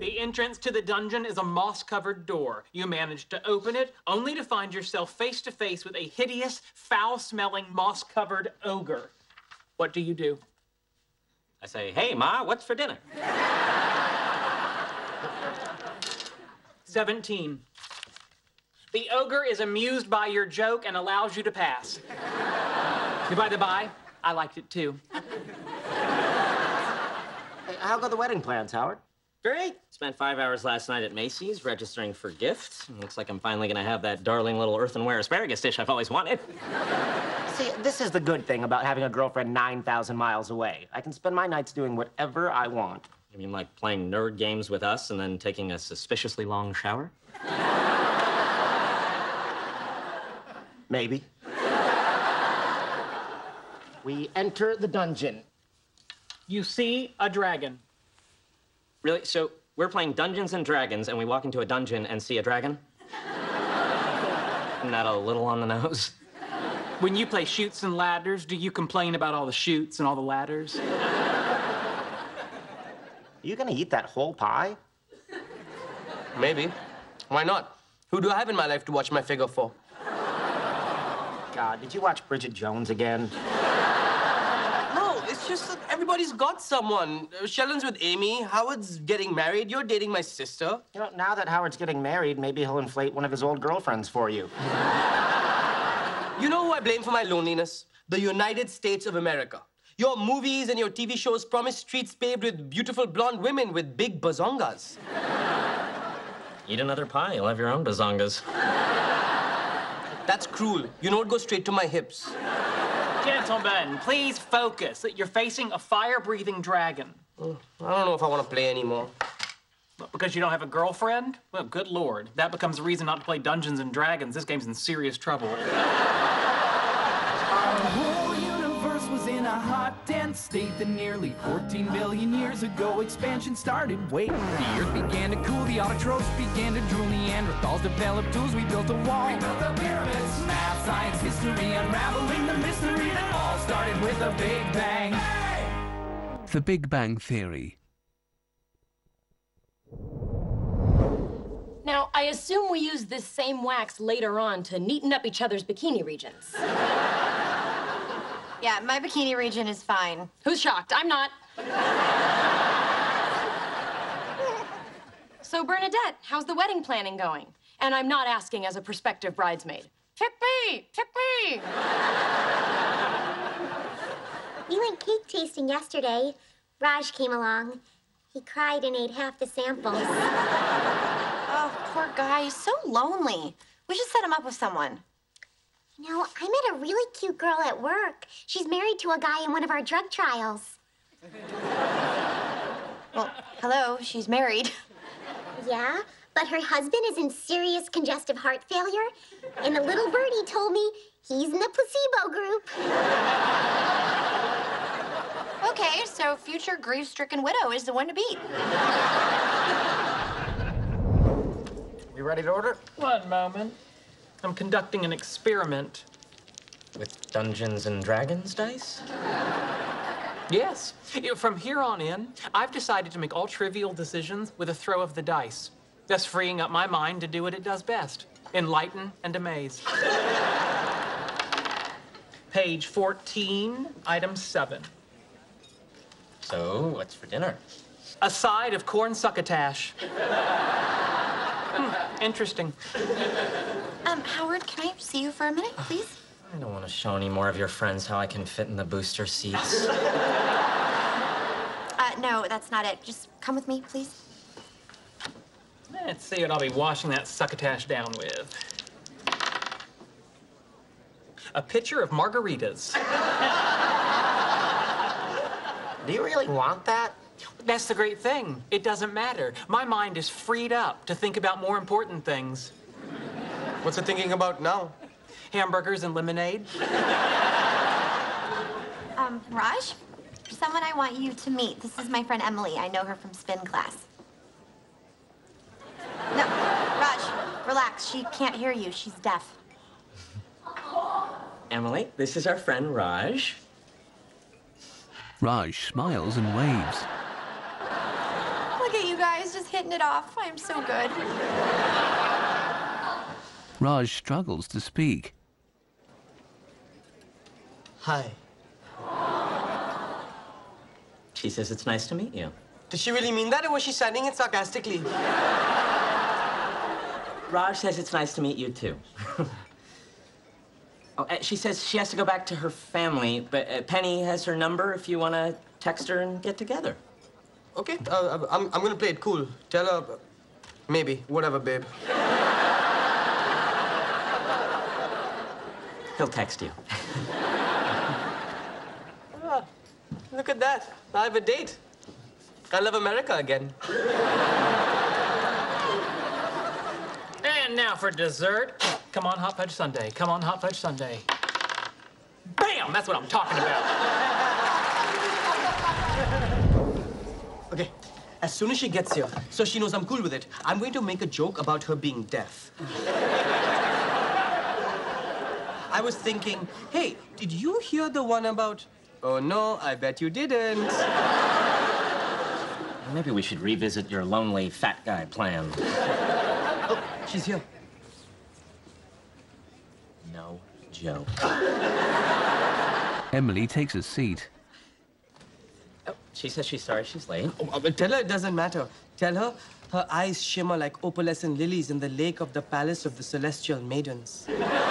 The entrance to the dungeon is a moss-covered door. You manage to open it, only to find yourself face-to-face with a hideous, foul-smelling, moss-covered ogre. What do you do? I say, hey, Ma, what's for dinner? 17. The ogre is amused by your joke and allows you to pass. By the by, I liked it too. Hey, how go the wedding plans, Howard? Great. Spent 5 hours last night at Macy's registering for gifts. Looks like I'm finally gonna have that darling little earthenware asparagus dish I've always wanted. See, this is the good thing about having a girlfriend 9,000 miles away. I can spend my nights doing whatever I want. You mean like playing nerd games with us and then taking a suspiciously long shower? Maybe. We enter the dungeon. You see a dragon. Really? So we're playing Dungeons and Dragons and we walk into a dungeon and see a dragon? Isn't that a little on the nose? When you play Chutes and Ladders, do you complain about all the chutes and all the ladders? Are you gonna eat that whole pie? Maybe. Why not? Who do I have in my life to watch my figure for? God, did you watch Bridget Jones again? No, it's just that everybody's got someone. Sheldon's with Amy, Howard's getting married, you're dating my sister. You know, now that Howard's getting married, maybe he'll inflate one of his old girlfriends for you. You know who I blame for my loneliness? The United States of America. Your movies and your TV shows promise streets paved with beautiful blonde women with big bazongas. Eat another pie, you'll have your own bazongas. That's cruel. You know it goes straight to my hips. Gentlemen, please focus. You're facing a fire-breathing dragon. I don't know if I want to play anymore. Because you don't have a girlfriend? Well, good Lord. That becomes a reason not to play Dungeons and Dragons. This game's in serious trouble. Our whole universe was in a hot, dense state that nearly 14 billion years ago expansion started. Wait, the earth began to cool, the autotrophs began to drool, Neanderthals developed tools, we built a wall. We built the pyramids. Math, science, history, unraveling the mystery that all started with a Big Bang. Hey! The Big Bang Theory. Now, I assume we use this same wax later on to neaten up each other's bikini regions. Yeah, my bikini region is fine. Who's shocked? I'm not. So, Bernadette, how's the wedding planning going? And I'm not asking as a prospective bridesmaid. Pick me! Pick me! We went cake tasting yesterday. Raj came along. He cried and ate half the samples. Oh, poor guy. He's so lonely. We should set him up with someone. You know, I met a really cute girl at work. She's married to a guy in one of our drug trials. Well, hello, she's married. Yeah, but her husband is in serious congestive heart failure, and a little birdie told me he's in the placebo group. Okay, so future grief-stricken widow is the one to beat. We ready to order? One moment. I'm conducting an experiment. With Dungeons and Dragons dice? Yes. From here on in, I've decided to make all trivial decisions with a throw of the dice, thus freeing up my mind to do what it does best, enlighten and amaze. Page 14, item 7. So, what's for dinner? A side of corn succotash. Interesting. Howard, can I see you for a minute, please? I don't want to show any more of your friends how I can fit in the booster seats. No, that's not it. Just come with me, please. Let's see what I'll be washing that succotash down with. A pitcher of margaritas. Do you really want that? That's the great thing. It doesn't matter. My mind is freed up to think about more important things. What's it thinking about now? Hamburgers and lemonade. Raj? There's someone I want you to meet. This is my friend Emily. I know her from spin class. No, Raj, relax. She can't hear you. She's deaf. Emily, this is our friend Raj. Raj smiles and waves. Look at you guys? Just hitting it off. I'm so good. Raj struggles to speak. Hi. She says it's nice to meet you. Did she really mean that, or was she saying it sarcastically? Raj says it's nice to meet you, too. She says she has to go back to her family, but Penny has her number if you want to text her and get together. Okay, I'm gonna play it cool. Tell her, maybe, whatever, babe. He'll text you. Look at that. I have a date. I love America again. And now for dessert. Come on, hot fudge sundae. Come on, hot fudge sundae. Bam! That's what I'm talking about. Okay, as soon as she gets here, so she knows I'm cool with it, I'm going to make a joke about her being deaf. I was thinking, hey, did you hear the one about... Oh, no, I bet you didn't. Maybe we should revisit your lonely fat guy plan. Oh, she's here. No joke. Emily takes a seat. Oh, she says she's sorry she's late. Oh, but tell her it doesn't matter. Tell her her eyes shimmer like opalescent lilies in the lake of the palace of the celestial maidens.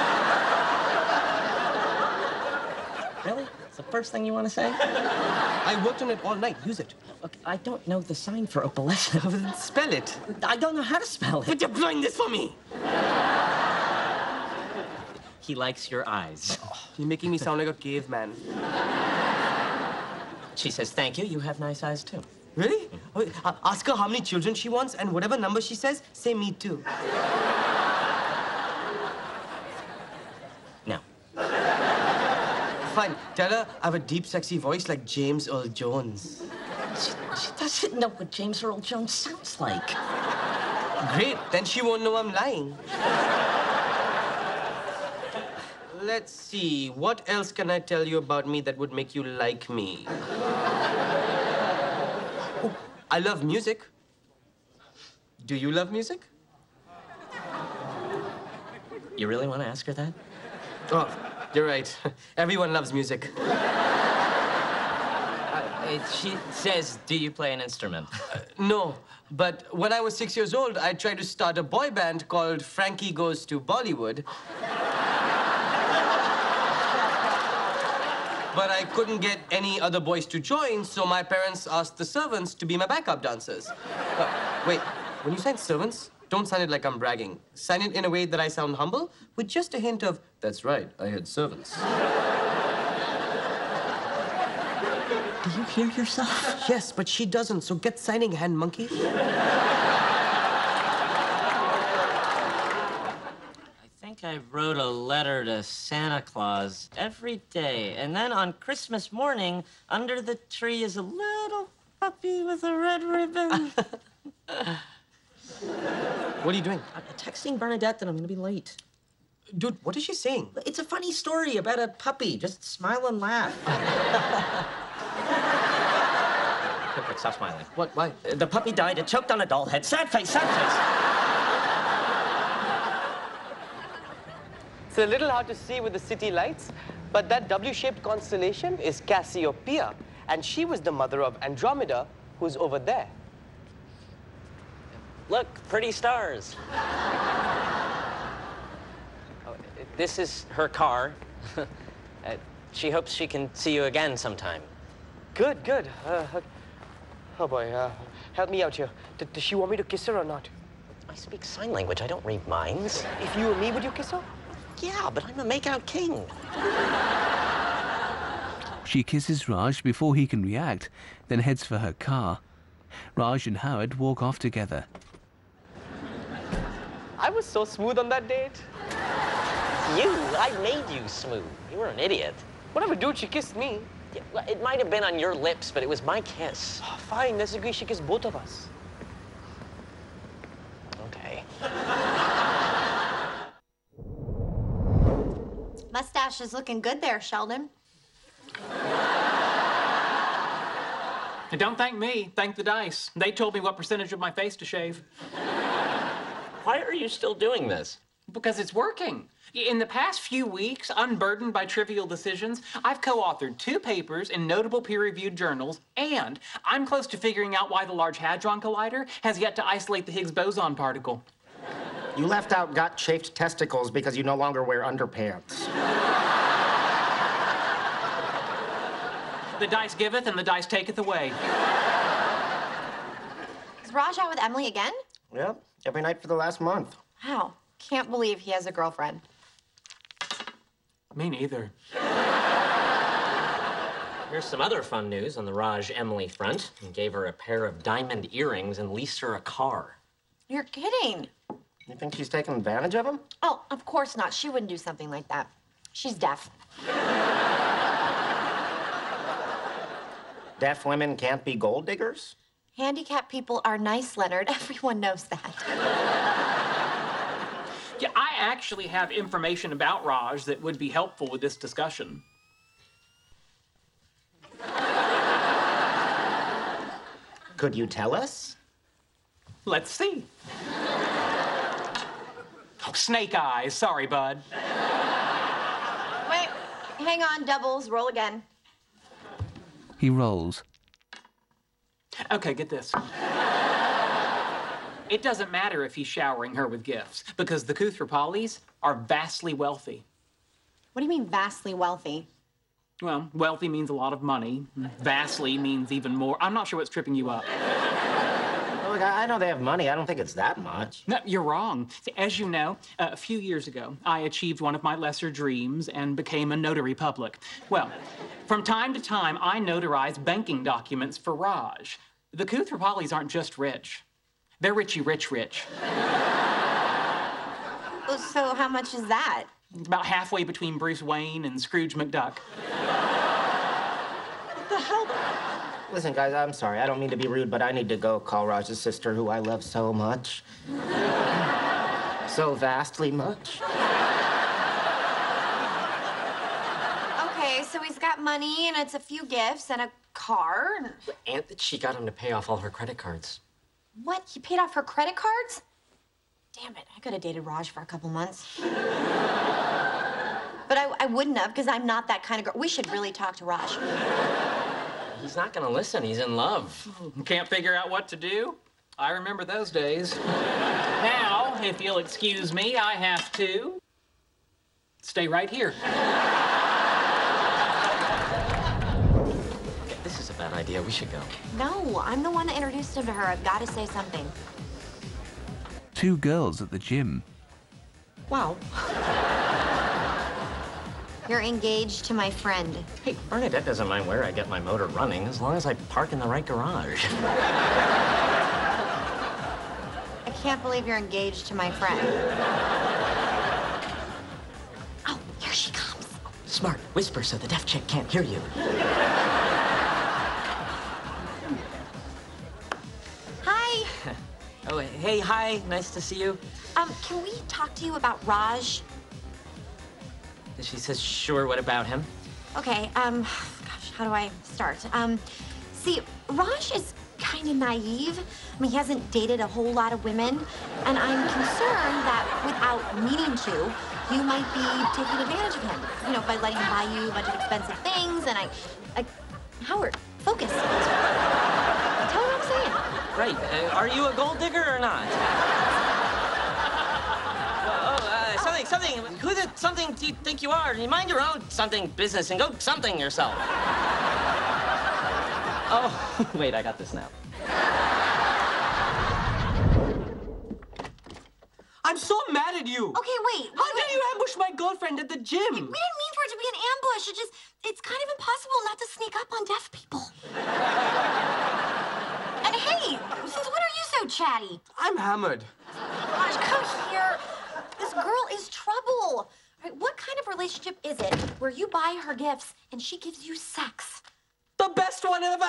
Really? It's the first thing you want to say? I worked on it all night. Use it. Look, I don't know the sign for opalescent. Spell it. I don't know how to spell it. But you're blowing this for me. He likes your eyes. You're making me sound like a caveman. She says, thank you. You have nice eyes, too. Really? Okay, ask her how many children she wants, and whatever number she says, say me too. No. Fine. Tell her I have a deep, sexy voice like James Earl Jones. She doesn't know what James Earl Jones sounds like. Great. Then she won't know I'm lying. Let's see. What else can I tell you about me that would make you like me? Oh, I love music. Do you love music? You really want to ask her that? Oh, you're right. Everyone loves music. She says, do you play an instrument? No, but when I was 6 years old, I tried to start a boy band called Frankie Goes to Bollywood. But I couldn't get any other boys to join, so my parents asked the servants to be my backup dancers. Wait, when you sign servants, don't sign it like I'm bragging. Sign it in a way that I sound humble, with just a hint of, that's right, I had servants. Do you hear yourself? Yes, but she doesn't, so get signing, hand monkey. I wrote a letter to Santa Claus every day. And then on Christmas morning, under the tree is a little puppy with a red ribbon. What are you doing? I'm texting Bernadette that I'm going to be late. Dude, what is she saying? It's a funny story about a puppy. Just smile and laugh. Quick, stop smiling. What? Why? The puppy died. It choked on a doll head. Sad face, sad face. It's a little hard to see with the city lights, but that W-shaped constellation is Cassiopeia, and she was the mother of Andromeda, who's over there. Look, pretty stars. This is her car. She hopes she can see you again sometime. Good, good. Oh, boy, help me out here. Does she want me to kiss her or not? I speak sign language. I don't read minds. If you were me, would you kiss her? Yeah, but I'm a make-out king. She kisses Raj before he can react, then heads for her car. Raj and Howard walk off together. I was so smooth on that date. I made you smooth. You were an idiot. Whatever, dude, she kissed me. Yeah, well, it might have been on your lips, but it was my kiss. Oh, fine, let's agree she kissed both of us. Okay. Mustache is looking good there, Sheldon. And don't thank me, thank the dice. They told me what percentage of my face to shave. Why are you still doing this? Because it's working. In the past few weeks, unburdened by trivial decisions, I've co-authored 2 papers in notable peer-reviewed journals, and I'm close to figuring out why the Large Hadron Collider has yet to isolate the Higgs boson particle. You left out got chafed testicles because you no longer wear underpants. The dice giveth and the dice taketh away. Is Raj out with Emily again? Yep, every night for the last month. Wow. Can't believe he has a girlfriend. Me neither. Here's some other fun news on the Raj-Emily front. He gave her a pair of diamond earrings and leased her a car. You're kidding. You think she's taking advantage of him? Oh, of course not. She wouldn't do something like that. She's deaf. Deaf women can't be gold diggers? Handicapped people are nice, Leonard. Everyone knows that. Yeah, I actually have information about Raj that would be helpful with this discussion. Could you tell us? Let's see. Oh, snake eyes. Sorry, bud. Wait, hang on, doubles. Roll again. He rolls. Okay, get this. It doesn't matter if he's showering her with gifts, because the Koothrappallis are vastly wealthy. What do you mean, vastly wealthy? Well, wealthy means a lot of money. Vastly means even more. I'm not sure what's tripping you up. Look, I know they have money. I don't think it's that much. No, you're wrong. As you know, a few years ago, I achieved one of my lesser dreams and became a notary public. Well, from time to time, I notarize banking documents for Raj. The Koothrappallis aren't just rich. They're richy rich. So how much is that? It's about halfway between Bruce Wayne and Scrooge McDuck. What the hell? Listen, guys, I'm sorry. I don't mean to be rude, but I need to go call Raj's sister, who I love so much. So vastly much. Okay, so he's got money, and it's a few gifts and a car. And she got him to pay off all her credit cards. What? He paid off her credit cards? Damn it, I could have dated Raj for a couple months. But I wouldn't have, because I'm not that kind of girl. We should really talk to Raj. He's not gonna listen. He's in love. Can't figure out what to do? I remember those days. Now, if you'll excuse me, I have to stay right here. Okay, this is a bad idea. We should go. No, I'm the one that introduced him to her. I've got to say something. 2 girls at the gym. Wow. You're engaged to my friend. Hey, Bernadette doesn't mind where I get my motor running as long as I park in the right garage. I can't believe you're engaged to my friend. Oh, here she comes. Smart. Whisper so the deaf chick can't hear you. Hi. Oh, hey, hi. Nice to see you. Can we talk to you about Raj? She says, sure, what about him? Okay, gosh, how do I start? See, Raj is kind of naive. I mean, he hasn't dated a whole lot of women, and I'm concerned that without meaning to, you might be taking advantage of him, you know, by letting him buy you a bunch of expensive things, and Howard, focus. Tell him what I'm saying. Right. Are you a gold digger or not? Something. Who the something do you think you are? You mind your own something business and go something yourself. Oh, wait, I got this now. I'm so mad at you. Okay, wait. How dare you ambush my girlfriend at the gym? We didn't mean for it to be an ambush. It's kind of impossible not to sneak up on deaf people. And hey, since when are you so chatty? I'm hammered. Raj, come here. This girl is trouble. All right, what kind of relationship is it where you buy her gifts and she gives you sex? The best one I ever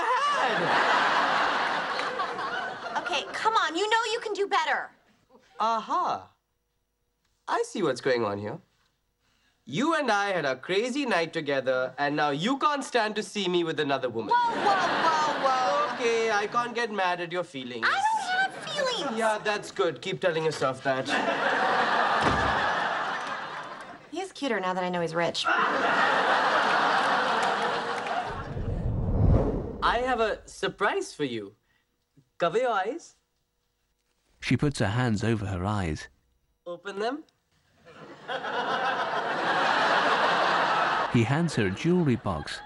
had. Okay, come on. You know you can do better. Aha. I see what's going on here. You and I had a crazy night together, and now you can't stand to see me with another woman. Whoa. okay. I can't get mad at your feelings. I don't have feelings. Yeah, that's good. Keep telling yourself that. He is cuter now that I know he's rich. I have a surprise for you. Cover your eyes. She puts her hands over her eyes. Open them. He hands her a jewelry box.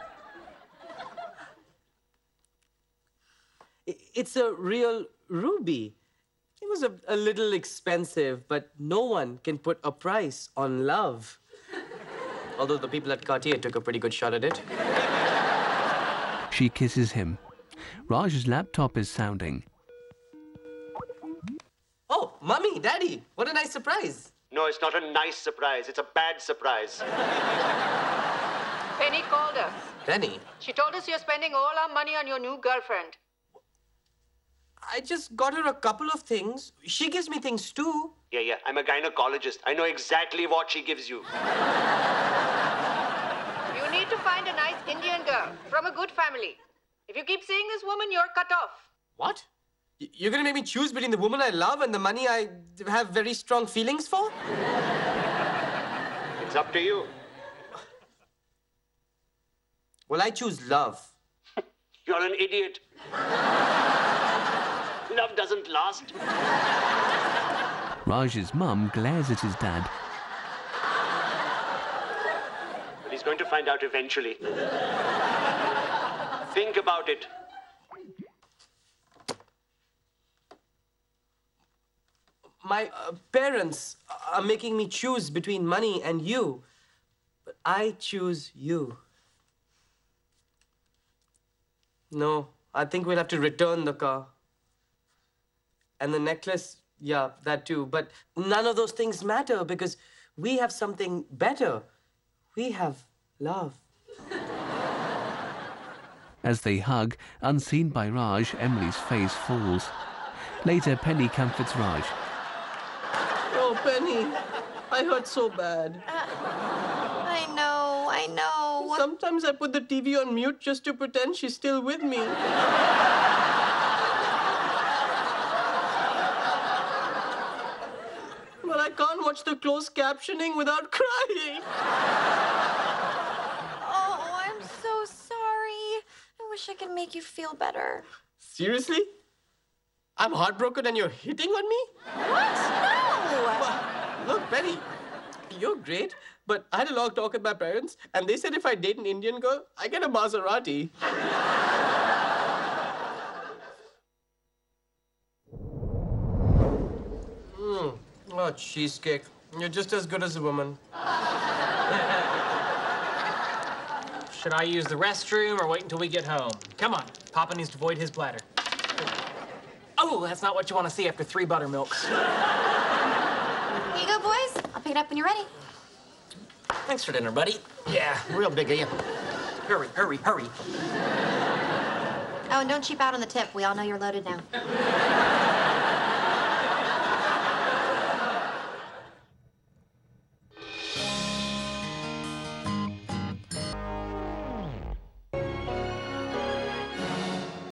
It's a real ruby. It was a little expensive, but no one can put a price on love. Although the people at Cartier took a pretty good shot at it. She kisses him. Raj's laptop is sounding. Oh, Mummy, Daddy, what a nice surprise. No, it's not a nice surprise. It's a bad surprise. Penny called us. Penny? She told us you're spending all our money on your new girlfriend. I just got her a couple of things. She gives me things too. Yeah. I'm a gynecologist. I know exactly what she gives you. You need to find a nice Indian girl from a good family. If you keep seeing this woman, you're cut off. What? You're gonna make me choose between the woman I love and the money I have very strong feelings for? It's up to you. Well, I choose love. You're an idiot. Love doesn't last. Raj's mum glares at his dad. But he's going to find out eventually. Think about it. My parents are making me choose between money and you. But I choose you. No, I think we'll have to return the car. And the necklace, yeah, that too. But none of those things matter because we have something better. We have love. As they hug, unseen by Raj, Emily's face falls. Later, Penny comforts Raj. Oh, Penny, I hurt so bad. I know. Sometimes I put the TV on mute just to pretend she's still with me. But I can't watch the closed captioning without crying. Oh, I'm so sorry. I wish I could make you feel better. Seriously? I'm heartbroken and you're hitting on me? What? No! Well, look, Penny, you're great, but I had a long talk with my parents, and they said if I date an Indian girl, I get a Maserati. Oh, cheesecake. You're just as good as a woman. Should I use the restroom or wait until we get home? Come on, Papa needs to void his bladder. Oh, that's not what you want to see after 3 buttermilks. Here you go, boys. I'll pick it up when you're ready. Thanks for dinner, buddy. Yeah, real big of you. Hurry. Oh, and don't cheap out on the tip. We all know you're loaded now.